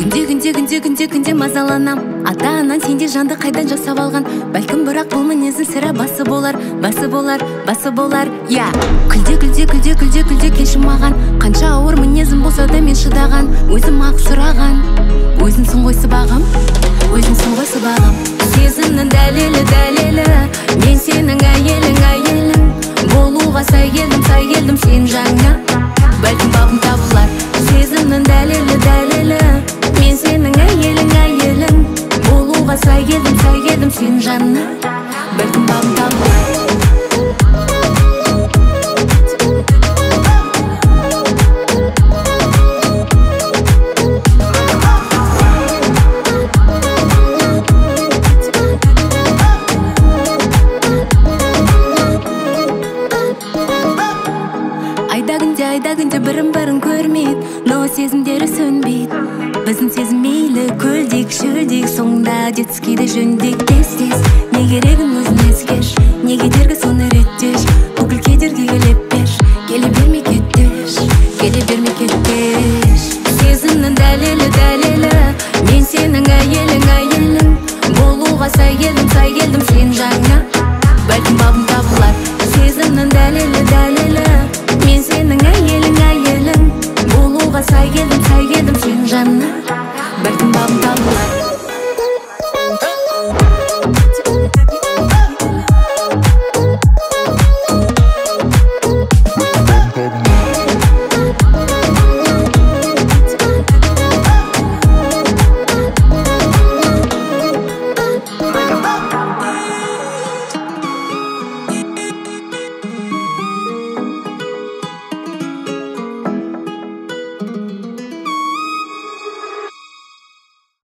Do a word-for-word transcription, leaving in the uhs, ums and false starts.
күнде күнде күнде күнде күнде мазаланам. Ата анан сенде жанды қайдан жасап алған? Бәлкім бірақ бұл мінезің сірә басы болар, басы болар, басы болар. Я күлде күлде күлде күлде күлде келші маған. Қанша ауыр мінезім болса да мен шыдаған. Өзім ақ сұраған, өзіңсің ғой сыбағым, өзіңсің ғой сыбағым. Сезімнің дәлелі дәлелі, мен сенің әйелің әйелің. Болуға сай келдім сай келдім сен жаңа, бәлкім бабым табылар. Сезімнің дәлелі дәлелі, мен сенің әйелің әйелің. Болуға сай келдім сай келдім сен жаңа, бәлкім бабым табылар. Айда күнде бірін-бірін көрмейді, но сезімдері сөнбейді. Біздің сезім мейлі көлдек, шөлдек, соңында детскийде жөндек тез-тез. Не керегін өзін ескеш, не кедергі соны реттеш. Бүкіл кедергі келіп беш, келе бермей кеттеш, келе бермей кеттеш. Сезімнің дәлелі дәлелі, мен сенің әйелің әйелің. Болуға сай келдім сай келдім сен жаңа, бәлкім бабым